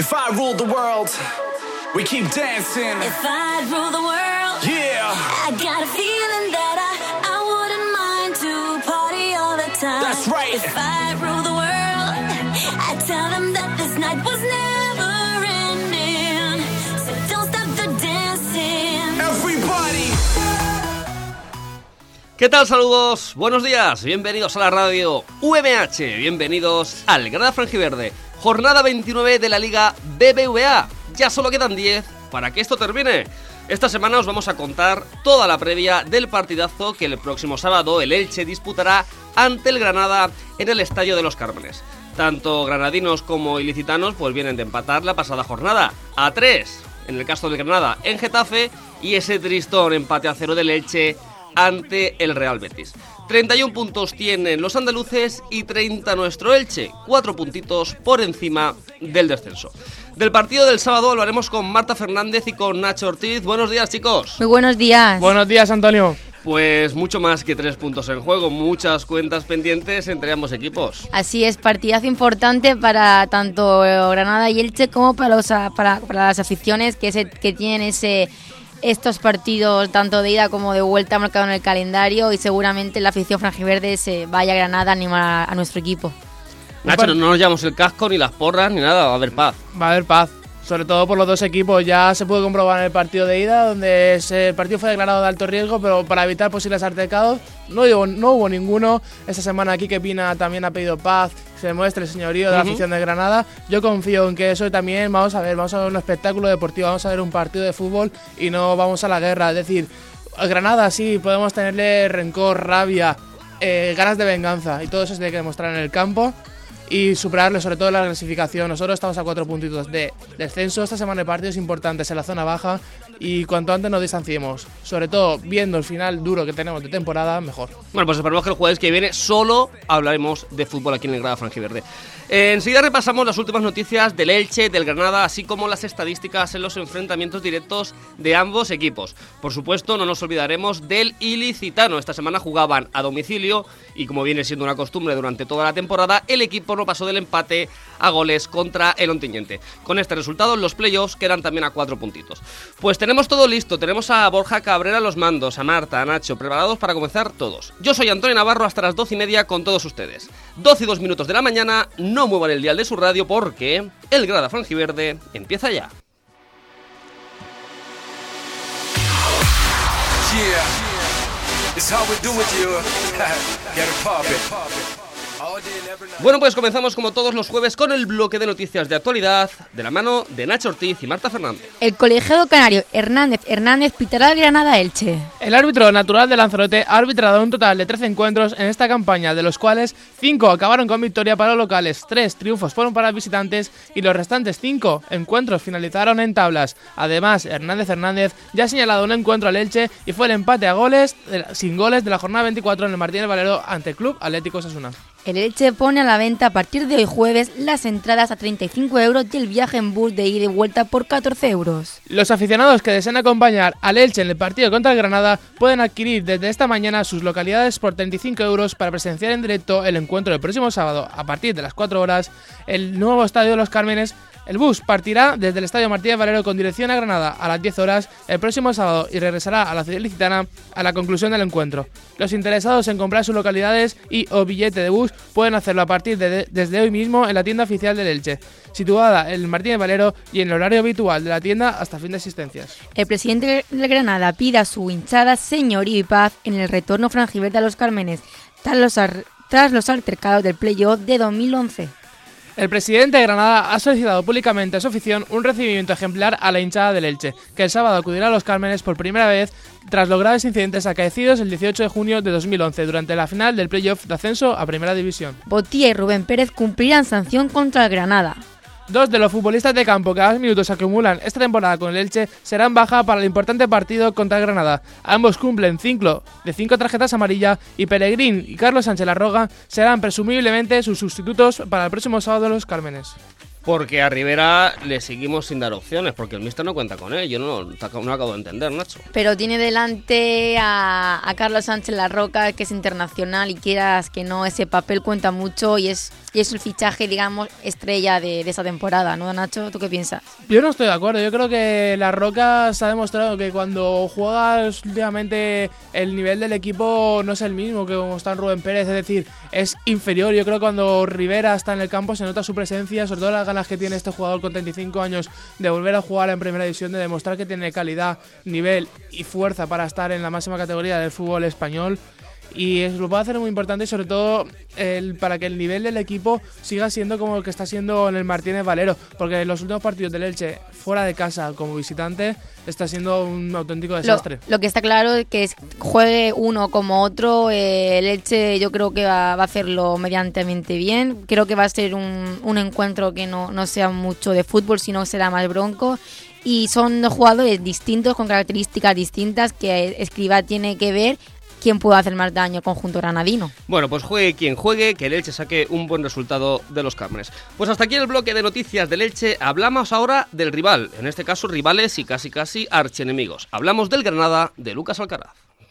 If I ruled the world, we keep dancing. If I rule the world, Yeah, I got a feeling that I wouldn't mind to party all the time. That's right. If I rule the world, I tell them that this night was never ending. So don't stop the dancing. everybody. ¿Qué tal? Saludos, buenos días, bienvenidos a la radio UMH, bienvenidos al Granada Franjiverde. Jornada 29 de la Liga BBVA. Ya solo quedan 10 para que esto termine. Esta semana os vamos a contar toda la previa del partidazo que el próximo sábado el Elche disputará ante el Granada en el Estadio de los Cármenes. Tanto granadinos como ilicitanos pues vienen de empatar la pasada jornada a 3, en el caso del Granada en Getafe, y ese tristón empate a 0 del Elche ante el Real Betis. 31 puntos tienen los andaluces y 30 nuestro Elche, 4 puntitos por encima del descenso. Del partido del sábado hablaremos con Marta Fernández y con Nacho Ortiz. Buenos días, chicos. Muy buenos días. Buenos días, Antonio. Pues mucho más que 3 puntos en juego, muchas cuentas pendientes entre ambos equipos. Así es, partidazo importante para tanto Granada y Elche como para las aficiones que tienen estos partidos tanto de ida como de vuelta marcado en el calendario, y seguramente la afición franjiverde se vaya a Granada a animar a nuestro equipo. Nacho, no nos llevamos el casco, ni las porras, ni nada, va a haber paz. Va a haber paz, sobre todo por los dos equipos. Ya se pudo comprobar en el partido de ida, donde el partido fue declarado de alto riesgo, pero para evitar posibles altercados no hubo ninguno. Esta semana Quique Pina también ha pedido paz, se demuestre el señorío de la afición de Granada. Yo confío en que eso también vamos a ver un espectáculo deportivo, vamos a ver un partido de fútbol y no vamos a la guerra. Es decir, a Granada sí podemos tenerle rencor, rabia, ganas de venganza, y todo eso se tiene que demostrar en el campo y superarle, sobre todo la clasificación. Nosotros estamos a 4 puntitos de descenso. Esta semana de partidos importantes en la zona baja, y cuanto antes nos distanciemos, sobre todo viendo el final duro que tenemos de temporada, mejor. Bueno, pues esperemos que el jueves que viene solo hablaremos de fútbol aquí en el Granada Franjiverde. Enseguida repasamos las últimas noticias del Elche, del Granada, así como las estadísticas en los enfrentamientos directos de ambos equipos. Por supuesto, no nos olvidaremos del ilicitano. Esta semana jugaban a domicilio y, como viene siendo una costumbre durante toda la temporada, el equipo no pasó del empate a goles contra el Ontinyente. Con este resultado, los playoffs quedan también a 4 puntitos. Pues tenemos todo listo, tenemos a Borja Cabrera a los mandos, a Marta, a Nacho, preparados para comenzar todos. Yo soy Antonio Navarro, hasta las 12:30 con todos ustedes. 12 y 2 minutos de la mañana, no muevan el dial de su radio porque el Granada Franjiverde empieza ya. Bueno, pues comenzamos como todos los jueves con el bloque de noticias de actualidad de la mano de Nacho Ortiz y Marta Fernández. El colegiado canario Hernández pitará al Granada Elche. El árbitro natural de Lanzarote ha arbitrado un total de 13 encuentros en esta campaña, de los cuales 5 acabaron con victoria para los locales, 3 triunfos fueron para visitantes y los restantes 5 encuentros finalizaron en tablas. Además, Hernández ya ha señalado un encuentro al Elche y fue el empate a goles, sin goles, de la jornada 24 en el Martínez Valero ante el Club Atlético Osasuna. El Elche pone a la venta a partir de hoy jueves las entradas a 35 € y el viaje en bus de ida y vuelta por 14 €. Los aficionados que deseen acompañar al Elche en el partido contra el Granada pueden adquirir desde esta mañana sus localidades por 35 € para presenciar en directo el encuentro del próximo sábado a partir de las 4 horas en el nuevo Estadio de los Cármenes. El bus partirá desde el Estadio Martínez Valero con dirección a Granada a las 10 horas el próximo sábado y regresará a la ciudad ilicitana a la conclusión del encuentro. Los interesados en comprar sus localidades y o billete de bus pueden hacerlo a partir desde hoy mismo en la tienda oficial del Elche, situada en el Martínez Valero, y en el horario habitual de la tienda hasta fin de existencias. El presidente de Granada pide a su hinchada señorío y paz en el retorno franjiverde a los Cármenes tras los altercados del playoff de 2011. El presidente de Granada ha solicitado públicamente a su afición un recibimiento ejemplar a la hinchada del Elche, que el sábado acudirá a los Cármenes por primera vez tras los graves incidentes acaecidos el 18 de junio de 2011 durante la final del playoff de ascenso a Primera División. Botía y Rubén Pérez cumplirán sanción contra el Granada. 2 de los futbolistas de campo que más minutos acumulan esta temporada con el Elche serán baja para el importante partido contra el Granada. Ambos cumplen ciclo de 5 tarjetas amarillas y Pellegrín y Carlos Sánchez Larroga serán presumiblemente sus sustitutos para el próximo sábado de los Cármenes. Porque a Rivera le seguimos sin dar opciones, porque el míster no cuenta con él. Yo no acabo de entender, Nacho. Pero tiene delante a Carlos Sánchez Larroca, que es internacional, y quieras que no, ese papel cuenta mucho y es el fichaje, digamos, estrella de esa temporada, ¿no, Nacho? ¿Tú qué piensas? Yo no estoy de acuerdo. Yo creo que Larroca se ha demostrado que cuando juegas últimamente el nivel del equipo no es el mismo que como está en Rubén Pérez, es decir, es inferior. Yo creo que cuando Rivera está en el campo se nota su presencia, sobre todo las ganas que tiene este jugador con 35 años de volver a jugar en primera división, de demostrar que tiene calidad, nivel y fuerza para estar en la máxima categoría del fútbol español. Y lo puede hacer muy importante, sobre todo para que el nivel del equipo siga siendo como el que está siendo en el Martínez Valero, porque en los últimos partidos del Elche fuera de casa como visitante está siendo un auténtico desastre. Lo que está claro es que juegue uno como otro, el Elche yo creo que va a hacerlo medianamente bien. Creo que va a ser un encuentro que no sea mucho de fútbol, sino será más bronco. Y son dos jugadores distintos, con características distintas, que Escribá tiene que ver quién puede hacer más daño al conjunto granadino. Bueno, pues juegue quien juegue, que el Elche saque un buen resultado de los Cármenes. Pues hasta aquí el bloque de noticias del Elche. Hablamos ahora del rival, en este caso rivales y casi archienemigos. Hablamos del Granada de Lucas Alcaraz.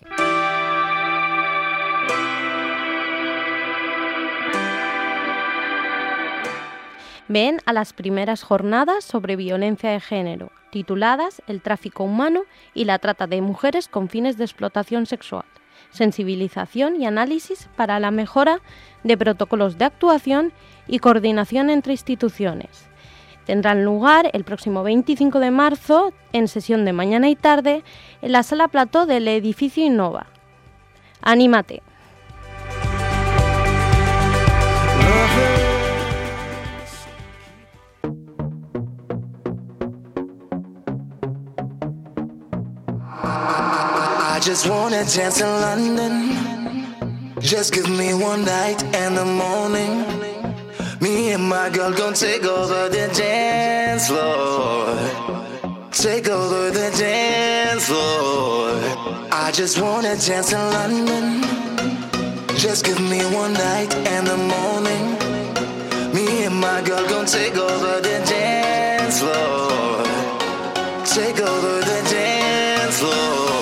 Ven a las primeras jornadas sobre violencia de género, tituladas El tráfico humano y la trata de mujeres con fines de explotación sexual. Sensibilización y análisis para la mejora de protocolos de actuación y coordinación entre instituciones. Tendrán lugar el próximo 25 de marzo, en sesión de mañana y tarde, en la sala plató del edificio Innova. ¡Anímate! I just wanna dance in London. Just give me one night and the morning. Me and my girl gon' take over the dance floor. Take over the dance floor. I just wanna dance in London. Just give me one night and the morning. Me and my girl gon' take over the dance floor. Take over the dance floor.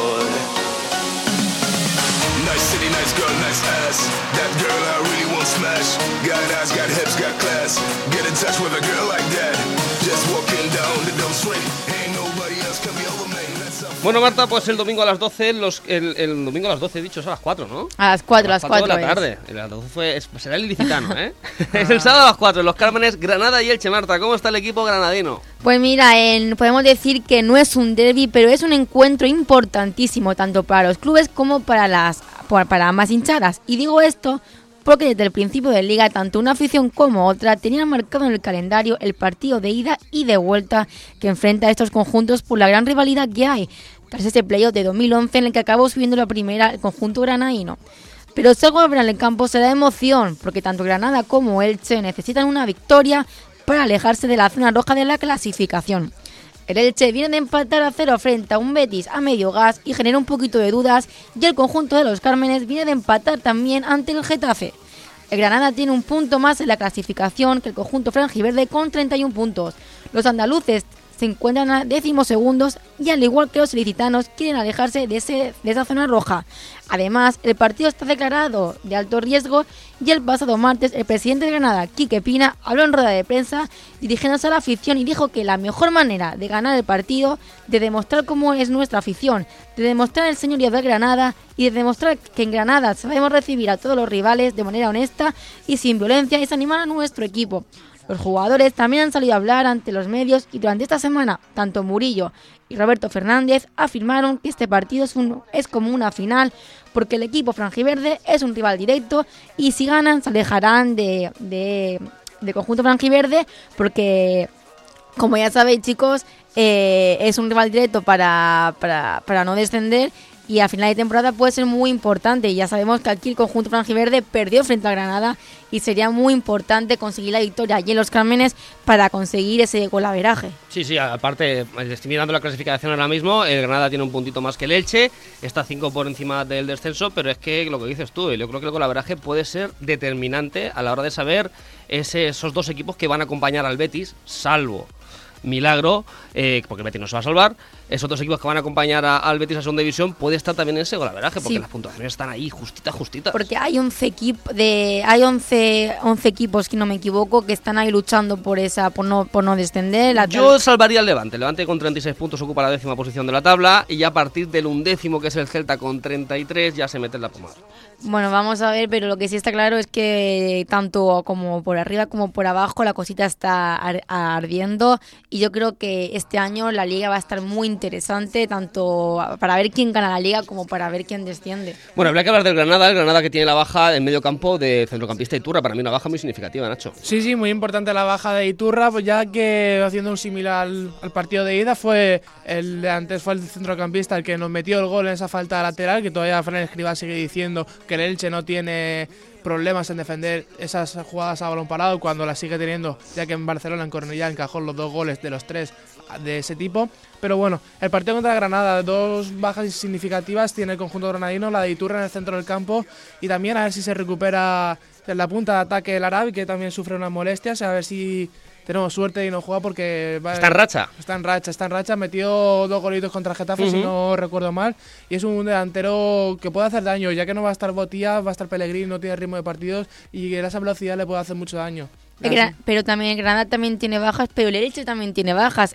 Nice girl, nice ass. That girl I really want smash. Got eyes, got hips, got class. Get in touch with a girl like that. Just walking down the dumb street. Ain't nobody else can be over me. Bueno, Marta, pues el domingo a las 12, el domingo a las 12, dicho, es a las 4, ¿no? A las 4 de la tarde. A las 12 será el ilicitano, ¿eh? Es el sábado a las 4, en los Cármenes, Granada y Elche. Marta, ¿cómo está el equipo granadino? Pues mira, podemos decir que no es un derbi, pero es un encuentro importantísimo, tanto para los clubes como para ambas hinchadas. Y digo esto porque desde el principio de liga, tanto una afición como otra tenían marcado en el calendario el partido de ida y de vuelta que enfrenta a estos conjuntos por la gran rivalidad que hay, tras ese playoff de 2011 en el que acabó subiendo la primera el conjunto granadino. Pero si algo habrá en el campo será emoción, porque tanto Granada como Elche necesitan una victoria para alejarse de la zona roja de la clasificación. El Elche viene de empatar a 0 frente a un Betis a medio gas y genera un poquito de dudas, y el conjunto de los Cármenes viene de empatar también ante el Getafe. El Granada tiene un punto más en la clasificación que el conjunto franjiverde con 31 puntos. Los andaluces se encuentran a 12º y al igual que los ilicitanos quieren alejarse de esa zona roja. Además, el partido está declarado de alto riesgo y el pasado martes el presidente de Granada, Quique Pina, habló en rueda de prensa dirigiéndose a la afición y dijo que la mejor manera de ganar el partido, de demostrar cómo es nuestra afición, de demostrar el señorío de Granada y de demostrar que en Granada sabemos recibir a todos los rivales de manera honesta y sin violencia, es animar a nuestro equipo. Los jugadores también han salido a hablar ante los medios y durante esta semana, tanto Murillo y Roberto Fernández afirmaron que este partido es como una final, porque el equipo franjiverde es un rival directo y si ganan se alejarán de conjunto franjiverde, porque como ya sabéis, chicos, es un rival directo para no descender y a final de temporada puede ser muy importante. Ya sabemos que aquí el conjunto franjiverde perdió frente a Granada y sería muy importante conseguir la victoria allí en Los Cármenes para conseguir ese golaveraje. Sí, aparte, estoy mirando la clasificación ahora mismo, el Granada tiene un puntito más que el Elche, está 5 por encima del descenso, pero es que lo que dices tú, yo creo que el golaveraje puede ser determinante a la hora de saber esos dos equipos que van a acompañar al Betis, salvo milagro, porque el Betis no se va a salvar. Esos dos equipos que van a acompañar al Betis a segunda división puede estar también en ese golaveraje, porque las puntuaciones están ahí justitas. Porque hay 11 equipos, si no me equivoco, que están ahí luchando por no descender. Yo salvaría al Levante. El Levante con 36 puntos ocupa la 10ª posición de la tabla, y ya a partir del 11º, que es el Celta, con 33, ya se mete en la pomada. Bueno, vamos a ver, pero lo que sí está claro es que tanto como por arriba como por abajo la cosita está ardiendo, y yo creo que este año la liga va a estar muy interesante, tanto para ver quién gana la liga como para ver quién desciende. Bueno, habría que hablar del Granada, el Granada que tiene la baja en medio campo de centrocampista Iturra, para mí una baja muy significativa, Nacho. Sí, muy importante la baja de Iturra, pues ya que haciendo un similar al partido de ida fue el centrocampista el que nos metió el gol en esa falta lateral, que todavía Fran Escribá sigue diciendo que el Elche no tiene problemas en defender esas jugadas a balón parado cuando las sigue teniendo, ya que en Barcelona, en Cornellá, encajó los 2 goles de los 3 de ese tipo. Pero bueno, el partido contra Granada, 2 bajas significativas tiene el conjunto granadino, la de Iturra en el centro del campo, y también a ver si se recupera en la punta de ataque el Arabi, que también sufre unas molestias, a ver si tenemos suerte y no juega porque está en racha. Está en racha, metió 2 golitos contra Getafe, si no recuerdo mal, y es un delantero que puede hacer daño, ya que no va a estar Botía, va a estar Pellegrini, no tiene ritmo de partidos, y esa velocidad le puede hacer mucho daño. Pero también Granada también tiene bajas, pero el Elche también tiene bajas.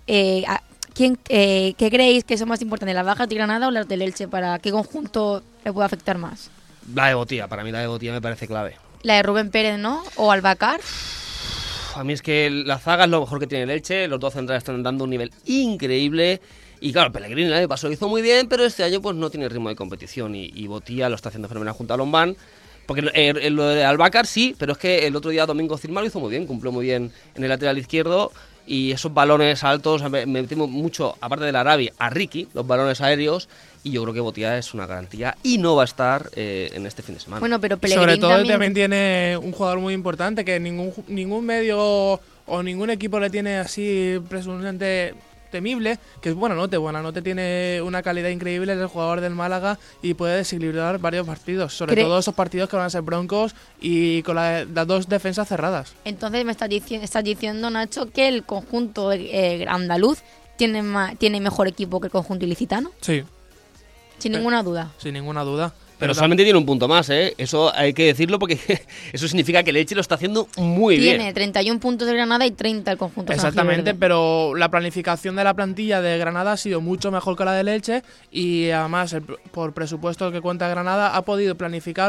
¿Qué creéis que son más importantes, las bajas de Granada o las del Elche? ¿Para qué conjunto le puede afectar más? La de Botía, para mí la de Botía me parece clave. La de Rubén Pérez, ¿no? ¿O Albacar? A mí es que la zaga es lo mejor que tiene el Elche, los dos centrales están dando un nivel increíble. Y claro, Pellegrini el año pasado lo hizo muy bien, pero este año pues no tiene ritmo de competición, y Botía lo está haciendo fenomenal junto a Lombán. Porque lo de Albacar sí, pero es que el otro día Domingo Cirma lo hizo muy bien, cumplió muy bien en el lateral izquierdo, y esos balones altos, me temo mucho, aparte del Arabi, a Ricky, los balones aéreos, y yo creo que Botía es una garantía y no va a estar en este fin de semana. Bueno, pero Pellegrini sobre todo también tiene un jugador muy importante que ningún medio o ningún equipo le tiene así presuntamente temible, que es Buenanote tiene una calidad increíble, es el jugador del Málaga y puede desequilibrar varios partidos, sobre todo esos partidos que van a ser broncos y con las 2 defensas cerradas. Entonces me estás diciendo, Nacho, que el conjunto andaluz tiene mejor equipo que el conjunto ilicitano. Sí. Sin ninguna duda. Sin ninguna duda. Pero solamente tiene un punto más, ¿eh? Eso hay que decirlo porque eso significa que el Elche lo está haciendo muy bien. Tiene 31 puntos de Granada y 30 el conjunto Exactamente, franjiverde. pero la planificación de la plantilla de Granada ha sido mucho mejor que la del Elche, y además por presupuesto que cuenta Granada ha podido planificar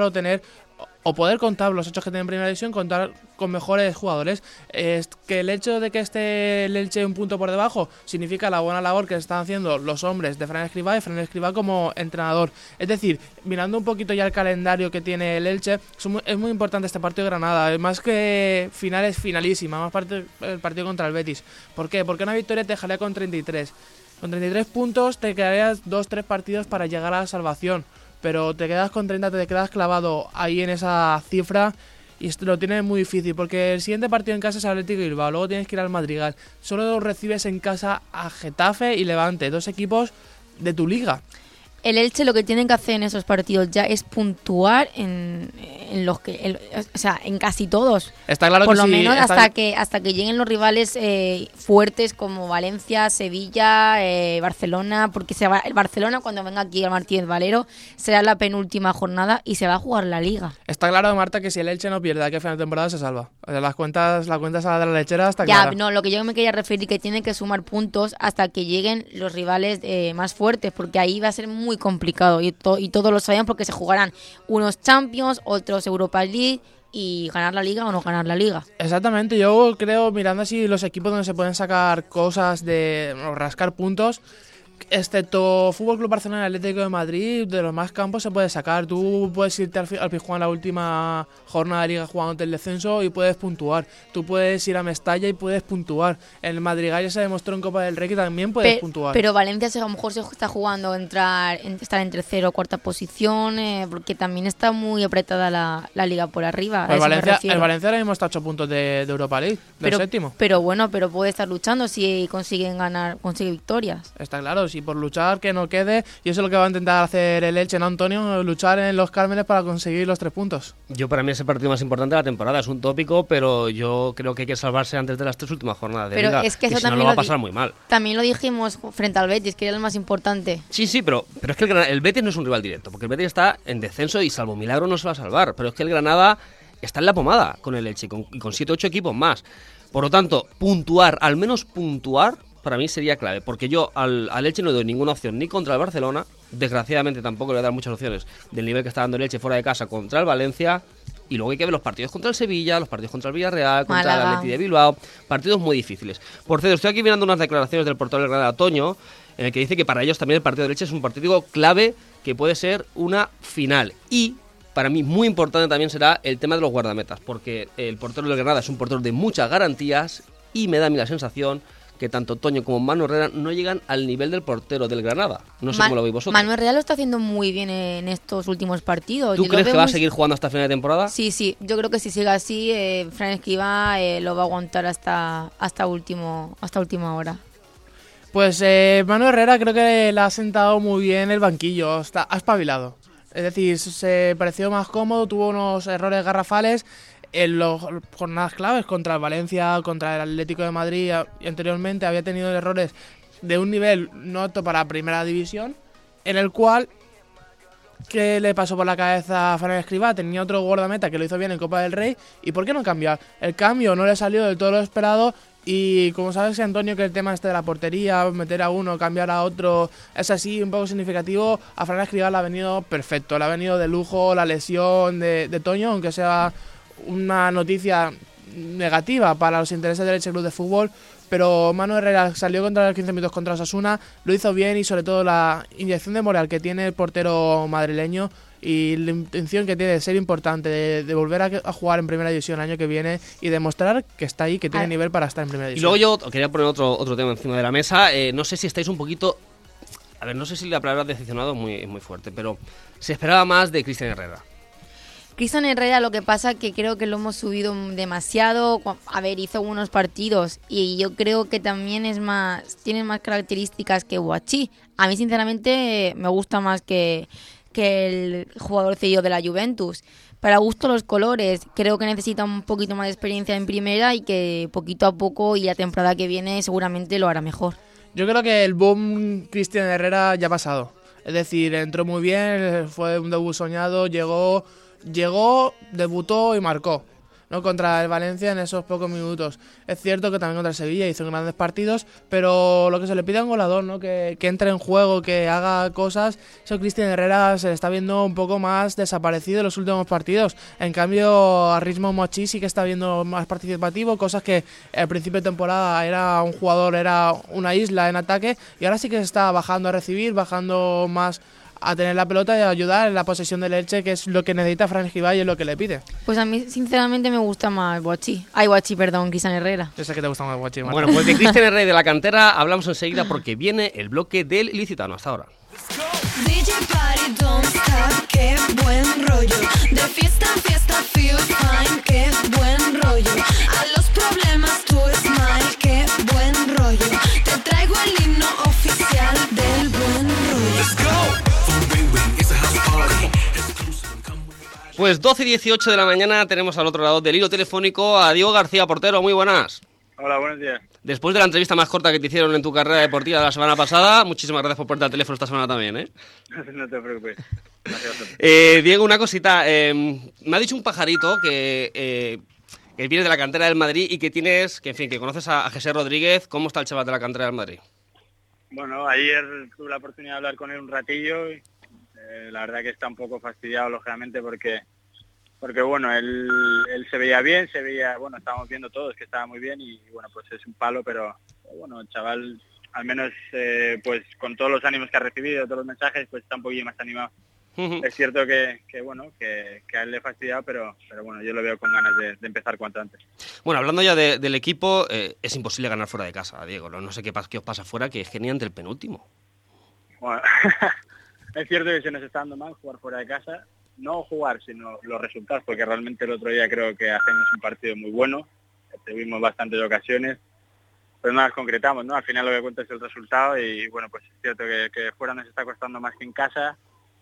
o poder contar los hechos que tiene en primera división, contar con mejores jugadores. Es que el hecho de que esté el Elche un punto por debajo significa la buena labor que están haciendo los hombres de Fran Escribá y Fran Escribá como entrenador. Es decir, mirando un poquito ya el calendario que tiene el Elche, es muy importante este partido de Granada, más que final es finalísima, más parte el partido contra el Betis. ¿Por qué? Porque una victoria te dejaría con 33. Con 33 puntos te quedarías 2-3 partidos para llegar a la salvación. Pero te quedas con 30, te quedas clavado ahí en esa cifra y lo tienes muy difícil, porque el siguiente partido en casa es Atlético de Bilbao, luego tienes que ir al Madrigal, solo recibes en casa a Getafe y Levante, 2 equipos de tu liga. El Elche lo que tienen que hacer en esos partidos ya es puntuar en los que, o sea, en casi todos. Está claro por que lo sí, menos hasta que lleguen los rivales fuertes como Valencia, Sevilla, Barcelona, porque el Barcelona cuando venga aquí al Martínez Valero será la penúltima jornada y se va a jugar la Liga. Está claro, Marta, que si el Elche no pierde aquí a final de temporada se salva. O sea, las cuentas a la lechera está clara. Ya, no, lo que yo me quería referir que tienen que sumar puntos hasta que lleguen los rivales más fuertes, porque ahí va a ser muy complicado y todos lo sabemos, porque se jugarán unos Champions, otros Europa League, y ganar la Liga o no ganar la Liga. Exactamente, yo creo, mirando así los equipos donde se pueden sacar cosas o rascar puntos, excepto Fútbol Club Barcelona y Atlético de Madrid, de los más campos se puede sacar. Tú puedes irte al Pizjuán la última jornada de liga jugándote el descenso y puedes puntuar. Tú puedes ir a Mestalla y puedes puntuar. En el Madrigal ya se demostró en Copa del Rey que también puedes puntuar. Pero Valencia a lo mejor se está jugando estar en tercera o cuarta posición, porque también está muy apretada la liga por arriba. El Valencia ahora mismo está a 8 puntos de Europa League, del séptimo. Pero bueno, puede estar luchando si consigue victorias. Está claro, si por luchar que no quede, y eso es lo que va a intentar hacer el Elche, ¿no, Antonio? Luchar en los Cármenes para conseguir los 3 puntos. Para mí es el partido más importante de la temporada, es un tópico, pero yo creo que hay que salvarse antes de las 3 últimas jornadas de liga, es que eso si no lo va a pasar muy mal. También lo dijimos frente al Betis, que era el más importante. Sí, pero es que el Betis no es un rival directo, porque el Betis está en descenso y salvo milagro no se va a salvar, pero es que el Granada está en la pomada con el Elche y con 7-8 equipos más. Por lo tanto, al menos puntuar, para mí sería clave, porque yo al Elche no le doy ninguna opción ni contra el Barcelona, desgraciadamente tampoco le voy a dar muchas opciones del nivel que está dando el Elche fuera de casa contra el Valencia, y luego hay que ver los partidos contra el Sevilla, los partidos contra el Villarreal, contra el Atleti de Bilbao, partidos muy difíciles. Por cierto, estoy aquí mirando unas declaraciones del portero del Granada, Toño, en el que dice que para ellos también el partido del Elche es un partido clave que puede ser una final. Y para mí muy importante también será el tema de los guardametas, porque el portero del Granada es un portero de muchas garantías y me da a mí la sensación que tanto Toño como Manu Herrera no llegan al nivel del portero del Granada. No sé cómo lo veis vosotros. Manu Herrera lo está haciendo muy bien en estos últimos partidos. ¿Tú crees que va a seguir jugando hasta final de temporada? Sí, yo creo que si sigue así, Fran Escribá lo va a aguantar hasta última hora. Pues Manu Herrera creo que le ha sentado muy bien el banquillo, ha espabilado. Es decir, se pareció más cómodo, tuvo unos errores garrafales en las jornadas claves contra el Valencia, contra el Atlético de Madrid, y anteriormente había tenido errores de un nivel no apto para primera división, en el cual, ¿qué le pasó por la cabeza a Fran Escribá? Tenía otro guardameta que lo hizo bien en Copa del Rey, ¿y por qué no cambiar? El cambio no le salió del todo lo esperado, y como sabes, Antonio, que el tema de la portería, meter a uno, cambiar a otro, es así un poco significativo, a Fran Escribá le ha venido perfecto, le ha venido de lujo la lesión de Toño, aunque sea una noticia negativa para los intereses del Elche Club de Fútbol, pero Manu Herrera salió contra los 15 minutos contra Osasuna, lo hizo bien, y sobre todo la inyección de moral que tiene el portero madrileño y la intención que tiene de ser importante, de volver a jugar en primera división el año que viene y demostrar que está ahí, que tiene nivel para estar en primera división. Y luego yo quería poner otro tema encima de la mesa. No sé si estáis un poquito... A ver, no sé si la palabra decepcionado es muy fuerte, pero se esperaba más de Cristian Herrera. Cristian Herrera, lo que pasa que creo que lo hemos subido demasiado. A ver, hizo unos partidos y yo creo que también tiene más características que Boachí. A mí, sinceramente, me gusta más que el jugador cedido de la Juventus. Para gusto los colores, creo que necesita un poquito más de experiencia en primera y que poquito a poco y la temporada que viene seguramente lo hará mejor. Yo creo que el boom Cristian Herrera ya ha pasado. Es decir, entró muy bien, fue un debut soñado, llegó, debutó y marcó, ¿no? Contra el Valencia en esos pocos minutos. Es cierto que también contra el Sevilla hizo grandes partidos, pero lo que se le pide a un goleador, ¿no? Que entre en juego, que haga cosas. Eso Cristian Herrera se le está viendo un poco más desaparecido en los últimos partidos. En cambio, a Ritmo Mochi sí que está viendo más participativo, cosas que al principio de temporada era un jugador, era una isla en ataque, y ahora sí que se está bajando a recibir, bajando más a tener la pelota y a ayudar en la posesión del Elche, que es lo que necesita Fran Escribá y es lo que le pide. Pues a mí, sinceramente, me gusta más Cristian Herrera. Yo sé que te gusta más Boachí, Marta. Bueno, pues de Cristian Herrera y de la cantera hablamos enseguida, porque viene el bloque del Ilicitano. Hasta ahora. DJ party, don't stop, qué buen rollo. De fiesta en fiesta, feel fine, qué buen rollo. A los problemas tú smile, qué buen rollo. Te traigo el himno oficial del buen rollo. Let's go. Pues 12 y 18 de la mañana tenemos al otro lado del hilo telefónico a Diego García, portero. Muy buenas. Hola, buenos días. Después de la entrevista más corta que te hicieron en tu carrera deportiva la semana pasada, muchísimas gracias por ponerte al teléfono esta semana también, ¿eh? No te preocupes. Diego, una cosita. Me ha dicho un pajarito que vienes de la cantera del Madrid y que conoces a José Rodríguez. ¿Cómo está el chaval de la cantera del Madrid? Bueno, ayer tuve la oportunidad de hablar con él un ratillo. La verdad que está un poco fastidiado, lógicamente, porque bueno, él se veía bien, estábamos viendo todos que estaba muy bien y bueno, pues es un palo, pero bueno, el chaval al menos pues con todos los ánimos que ha recibido, todos los mensajes, pues está un poquillo más animado. Es cierto que a él le ha fastidiado, pero bueno, yo lo veo con ganas de empezar cuanto antes. Bueno, hablando ya del equipo, es imposible ganar fuera de casa, Diego. No sé qué os pasa fuera, que es que ni ante el penúltimo. Bueno, es cierto que se nos está dando mal jugar fuera de casa. No jugar, sino los resultados, porque realmente el otro día creo que hacemos un partido muy bueno. Tuvimos bastantes ocasiones, pero no las concretamos, ¿no? Al final lo que cuenta es el resultado y, bueno, pues es cierto que fuera nos está costando más que en casa.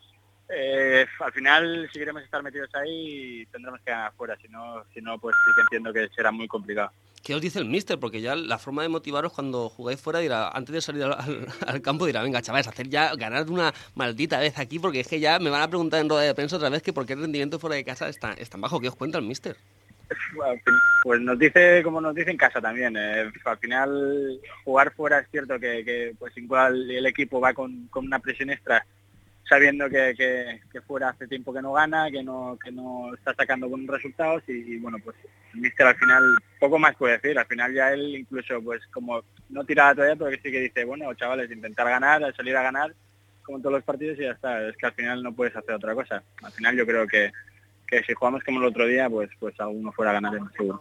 Al final, si queremos estar metidos ahí, tendremos que ganar fuera, si no, pues sí que entiendo que será muy complicado. ¿Qué os dice el míster? Porque ya la forma de motivaros cuando jugáis fuera dirá, antes de salir al campo dirá, venga chavales, ganar una maldita vez aquí, porque es que ya me van a preguntar en rueda de prensa otra vez que por qué el rendimiento fuera de casa es tan bajo. ¿Qué os cuenta el míster? Pues nos dice como nos dice en casa también. Al final jugar fuera es cierto que pues igual el equipo va con una presión extra, sabiendo que fuera hace tiempo que no gana, que no está sacando buenos resultados y bueno, pues el míster al final poco más puede decir. Al final ya él incluso pues como no tira la toalla, porque sí que dice, bueno, chavales, intentar ganar, salir a ganar como en todos los partidos y ya está. Es que al final no puedes hacer otra cosa. Al final yo creo que si jugamos como el otro día, pues alguno fuera a ganar seguro.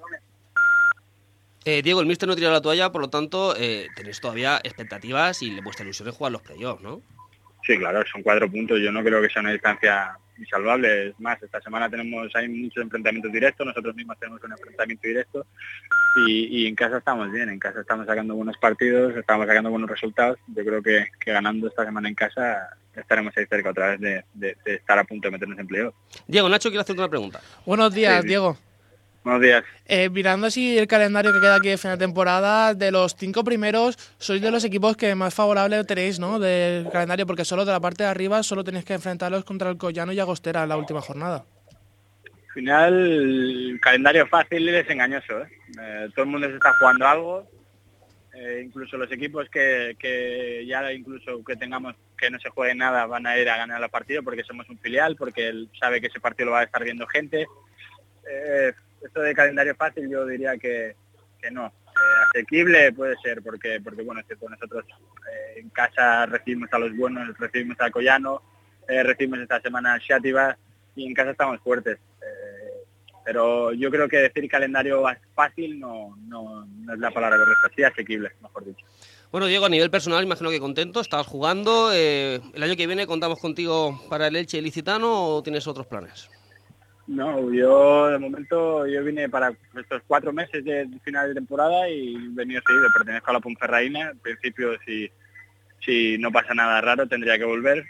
Diego, el míster no tira la toalla, por lo tanto tenéis todavía expectativas y vuestra ilusión es jugar los playoffs, ¿no? Sí, claro, son 4 puntos. Yo no creo que sea una distancia insalvable. Es más, esta semana hay muchos enfrentamientos directos, nosotros mismos tenemos un enfrentamiento directo y en casa estamos bien, en casa estamos sacando buenos partidos, estamos sacando buenos resultados. Yo creo que ganando esta semana en casa estaremos ahí cerca otra vez de estar a punto de meternos en playoff. Diego, Nacho quiere hacerte una pregunta. Buenos días, Sí. Diego. Buenos días. Mirando así el calendario que queda aquí de final de temporada, de los 5 primeros, sois de los equipos que más favorable tenéis, ¿no? Del calendario, porque solo de la parte de arriba solo tenéis que enfrentaros contra el Collano y Agostera en la última jornada. Al final, el calendario fácil es engañoso, ¿eh? Todo el mundo se está jugando algo, incluso los equipos que ya incluso que tengamos que no se juegue nada van a ir a ganar el partido porque somos un filial, porque él sabe que ese partido lo va a estar viendo gente. Esto de calendario fácil yo diría que no. Asequible puede ser porque bueno, es cierto, nosotros en casa recibimos a los buenos, recibimos al Collano, recibimos esta semana al Xàtiva y en casa estamos fuertes. Pero yo creo que decir calendario fácil no es la palabra correcta, sí asequible, mejor dicho. Bueno, Diego, a nivel personal, imagino que contento, estabas jugando. ¿El año que viene contamos contigo para el Elche Ilicitano o tienes otros planes? No, yo de momento vine para estos 4 meses de final de temporada y he venido seguido. Pertenezco a la Ponferradina. En principio, si no pasa nada raro, tendría que volver.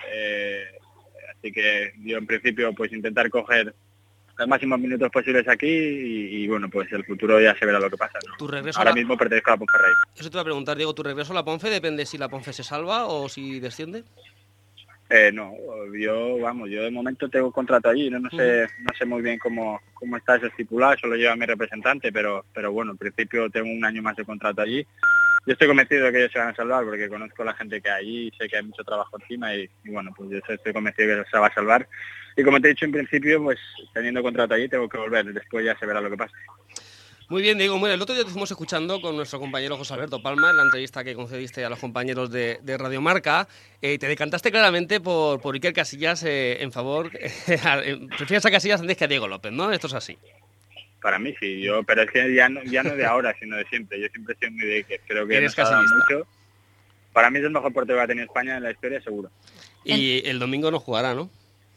Así que yo en principio pues intentar coger los máximos minutos posibles aquí y bueno, pues el futuro ya se verá lo que pasa, ¿no? ¿Tu regreso Ahora mismo pertenezco a la Ponferradina. Eso te iba a preguntar, Diego, ¿tu regreso a la Ponfe depende si la Ponfe se salva o si desciende? No, yo de momento tengo contrato allí, no sé muy bien cómo está eso estipulado, eso lo lleva mi representante, pero bueno, en principio tengo un año más de contrato allí. Yo estoy convencido de que ellos se van a salvar porque conozco a la gente que hay allí, sé que hay mucho trabajo encima y bueno, pues yo estoy convencido de que se va a salvar. Y como te he dicho en principio, pues teniendo contrato allí tengo que volver, después ya se verá lo que pasa. Muy bien, Diego. Bueno, el otro día te estuvimos escuchando con nuestro compañero José Alberto Palma en la entrevista que concediste a los compañeros de Radio Marca. Te decantaste claramente por Iker Casillas en favor. Prefieres a Casillas antes que a Diego López, ¿no? Esto es así. Para mí sí, pero es que ya no de ahora, sino de siempre. Yo siempre he sido muy de Iker. Creo que eres nos ha dado casillista. mucho. Para mí es el mejor portero que ha tenido España en la historia, seguro. Y el domingo no jugará, ¿no?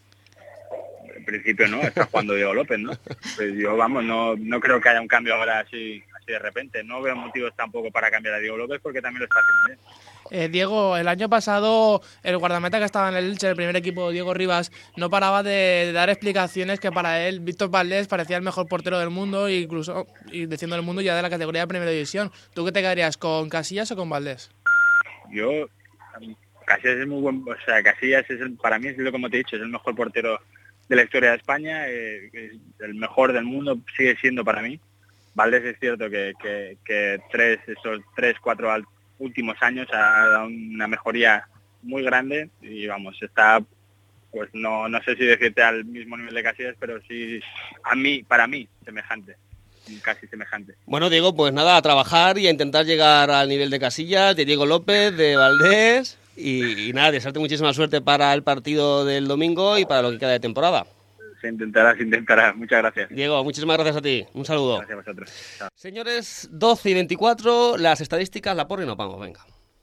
En principio no, está jugando Diego López, ¿no? Pues yo, vamos, no creo que haya un cambio ahora así de repente. No veo motivos tampoco para cambiar a Diego López porque también lo está haciendo bien. Diego, el año pasado el guardameta que estaba en el Elche, el primer equipo, Diego Rivas, no paraba de dar explicaciones que para él Víctor Valdés parecía el mejor portero del mundo, incluso y diciendo del mundo ya de la categoría de Primera División. ¿Tú qué te quedarías, con Casillas o con Valdés? Yo, Casillas es muy buen, o sea, Casillas para mí es lo como te he dicho, es el mejor portero de la historia de España, es el mejor del mundo, sigue siendo para mí. Valdés es cierto que esos 3-4 últimos años ha dado una mejoría muy grande y vamos, está, pues no sé si decirte al mismo nivel de Casillas, pero sí para mí, semejante. casi semejante. Bueno, Diego, pues nada, a trabajar y a intentar llegar al nivel de Casillas, de Diego López, de Valdés y nada, desearte muchísima suerte para el partido del domingo y para lo que queda de temporada. Se intentará. Muchas gracias. Diego, muchísimas gracias a ti. Un saludo. Gracias a vosotros. Chao. Señores, 12 y 24, las estadísticas, la porra y nos vamos, venga.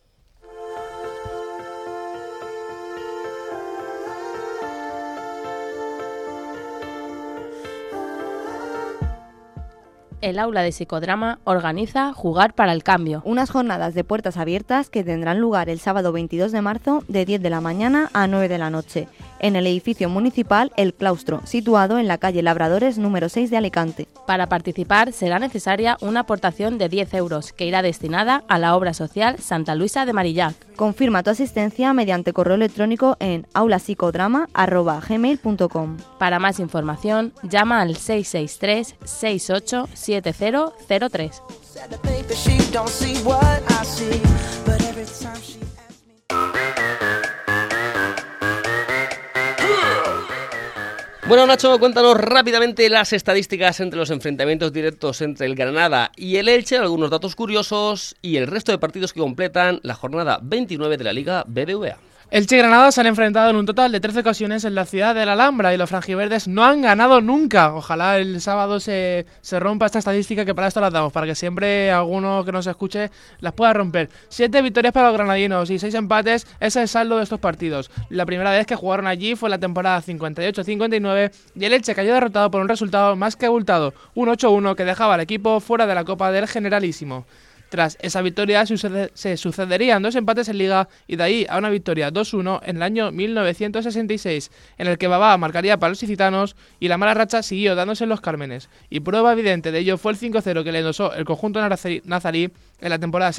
El aula de psicodrama organiza Jugar para el Cambio. Unas jornadas de puertas abiertas que tendrán lugar el sábado 22 de marzo de 10 de la mañana a 9 de la noche, en el edificio municipal El Claustro, situado en la calle Labradores número 6 de Alicante. Para participar será necesaria una aportación de 10 euros que irá destinada a la obra social Santa Luisa de Marillac. Confirma tu asistencia mediante correo electrónico en aulapsicodrama@gmail.com. Para más información, llama al 663 68 7003. Bueno, Nacho, cuéntanos rápidamente las estadísticas entre los enfrentamientos directos entre el Granada y el Elche, algunos datos curiosos y el resto de partidos que completan la jornada 29 de la Liga BBVA. Elche y Granada se han enfrentado en un total de 13 ocasiones en la ciudad de la Alhambra y los franjiverdes no han ganado nunca. Ojalá el sábado se rompa esta estadística, que para esto las damos, para que siempre alguno que nos escuche las pueda romper. 7 victorias para los granadinos y 6 empates, ese es el saldo de estos partidos. La primera vez que jugaron allí fue en la temporada 58-59 y el Elche cayó derrotado por un resultado más que abultado, un 8-1 que dejaba al equipo fuera de la Copa del Generalísimo. Tras esa victoria se sucederían 2 empates en Liga y de ahí a una victoria 2-1 en el año 1966, en el que Babá marcaría para los ilicitanos y la mala racha siguió dándose en los Cármenes. Y prueba evidente de ello fue el 5-0 que le endosó el conjunto nazarí en la temporada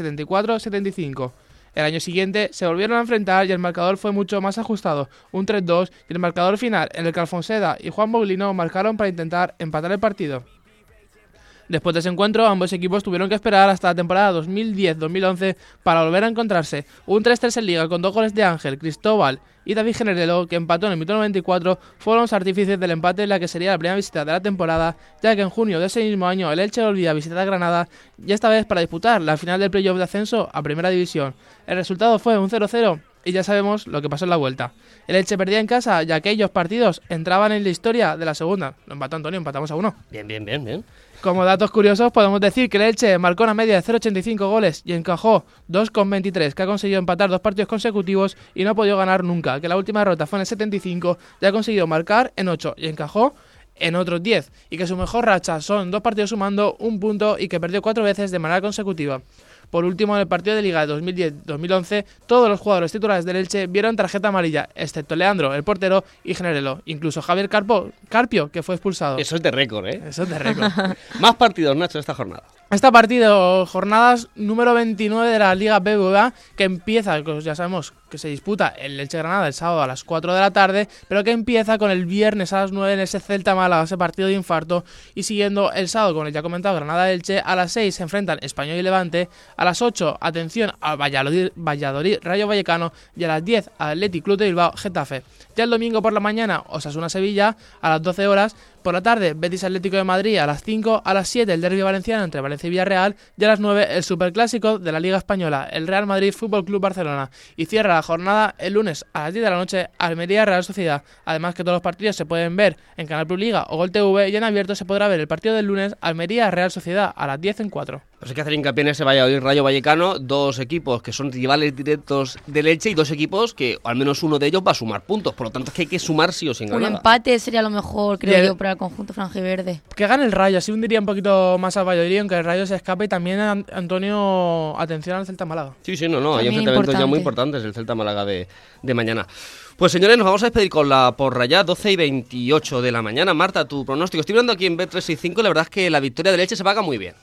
74-75. El año siguiente se volvieron a enfrentar y el marcador fue mucho más ajustado, un 3-2, y el marcador final en el que Alfonseda y Juan Boglino marcaron para intentar empatar el partido. Después de ese encuentro, ambos equipos tuvieron que esperar hasta la temporada 2010-2011 para volver a encontrarse. Un 3-3 en Liga con 2 goles de Ángel, Cristóbal y David Generelo, que empató en el minuto 94, fueron los artífices del empate en la que sería la primera visita de la temporada, ya que en junio de ese mismo año el Elche volvía a visitar a Granada, y esta vez para disputar la final del playoff de ascenso a Primera División. El resultado fue un 0-0 y ya sabemos lo que pasó en la vuelta. El Elche perdía en casa y aquellos partidos entraban en la historia de la segunda. Lo empató Antonio, empatamos a 1. Bien. Como datos curiosos podemos decir que el Elche marcó una media de 0,85 goles y encajó 2,23, que ha conseguido empatar 2 partidos consecutivos y no ha podido ganar nunca, que la última derrota fue en el 75, ya ha conseguido marcar en 8 y encajó en otros 10, y que su mejor racha son 2 partidos sumando 1 punto y que perdió 4 veces de manera consecutiva. Por último, en el partido de Liga de 2010-2011, todos los jugadores titulares del Elche vieron tarjeta amarilla, excepto Leandro, el portero, y Generelo. Incluso Javier Carpio, que fue expulsado. Eso es de récord, ¿eh? Eso es de récord. Más partidos, Nacho, esta jornada. Este partido, jornadas número 29 de la Liga BBVA, que empieza, pues ya sabemos que se disputa el Elche-Granada el sábado a las 4 de la tarde, pero que empieza con el viernes a las 9 en ese Celta-Málaga, ese partido de infarto, y siguiendo el sábado con el ya comentado Granada-Elche, a las 6 se enfrentan Español y Levante, a las 8, atención, a Valladolid-Rayo Vallecano, y a las 10, Athletic Club de Bilbao-Getafe. Ya el domingo por la mañana, Osasuna-Sevilla, a las 12 horas, por la tarde, Betis Atlético de Madrid a las 5, a las 7 el derbi valenciano entre Valencia y Villarreal, y a las 9 el superclásico de la Liga Española, el Real Madrid Fútbol Club Barcelona. Y cierra la jornada el lunes a las 10 de la noche, Almería Real Sociedad. Además que todos los partidos se pueden ver en Canal Plus Liga o Gol TV, y en abierto se podrá ver el partido del lunes, Almería Real Sociedad, a las 10 en 4. Pues hay que hacer hincapié en ese Valladolid-Rayo Vallecano, 2 equipos que son rivales directos del Elche y 2 equipos que al menos uno de ellos va a sumar puntos, por lo tanto es que hay que sumar sí o sí en Un Granada. empate sería lo mejor, creo yo, para el conjunto franjiverde. Que gane el Rayo, así hundiría un poquito más al Valladolid, aunque el Rayo se escape. Y también, Antonio, atención al Celta-Málaga. Sí, no, hay También enfrentamientos ya muy importante. importantes, el Celta-Málaga de mañana. Pues señores, nos vamos a despedir con la porra ya, 12 y 28 de la mañana. Marta, tu pronóstico. Estoy viendo aquí en Bet365 y la verdad es que la victoria del Elche se paga muy bien.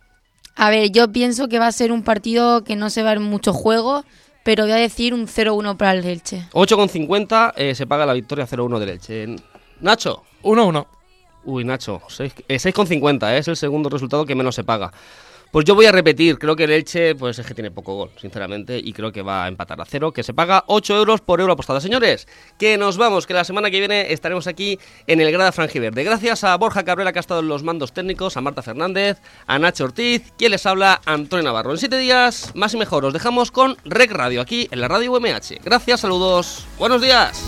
A ver, yo pienso que va a ser un partido que no se va a ver mucho juego, pero voy a decir un 0-1 para el Elche. 8,50 se paga la victoria 0-1 del Elche. Nacho. 1-1. Uy, Nacho, 6,50 es el segundo resultado que menos se paga. Pues yo voy a repetir, creo que el Elche pues es que tiene poco gol, sinceramente, y creo que va a empatar a 0, que se paga 8 euros por euro apostado. Señores, que nos vamos, que la semana que viene estaremos aquí en el Grada Franjiverde. Gracias a Borja Cabrera, que ha estado en los mandos técnicos, a Marta Fernández, a Nacho Ortiz, quien les habla, Antonio Navarro. En 7 días, más y mejor, os dejamos con Rec Radio, aquí en la Radio UMH. Gracias, saludos, buenos días.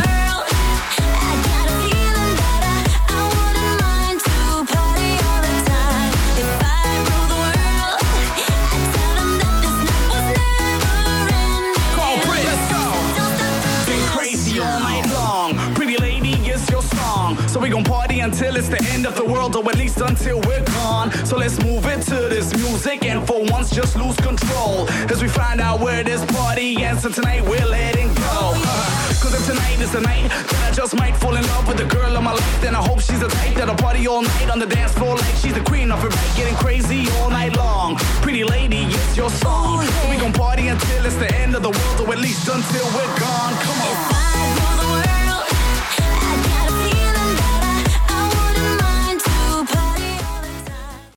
So we gon' party until it's the end of the world, or at least until we're gone. So let's move it to this music and for once just lose control as we find out where this party ends. And tonight we're letting go. Cause if tonight is the night that I just might fall in love with the girl of my life, then I hope she's the type that'll party all night on the dance floor like she's the queen of her night, getting crazy all night long. Pretty lady, it's your song. So we gon' party until it's the end of the world, or at least until we're gone.